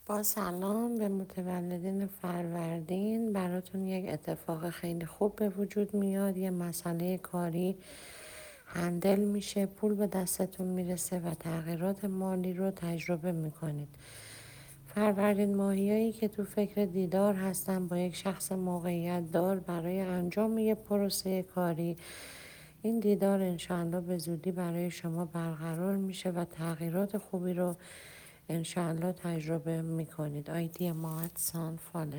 با سلام به متولدین فروردین. براتون یک اتفاق خیلی خوب به وجود میاد. یه مسئله کاری هندل میشه، پول به دستتون میرسه و تغییرات مالی رو تجربه میکنید. فروردین ماهیایی که تو فکر دیدار هستن با یک شخص موقعیت دار برای انجام یک پروسه کاری، این دیدار انشاءالله به زودی برای شما برقرار میشه و تغییرات خوبی رو انشاءالله تجربه میکنید. آیدی ما @sanfale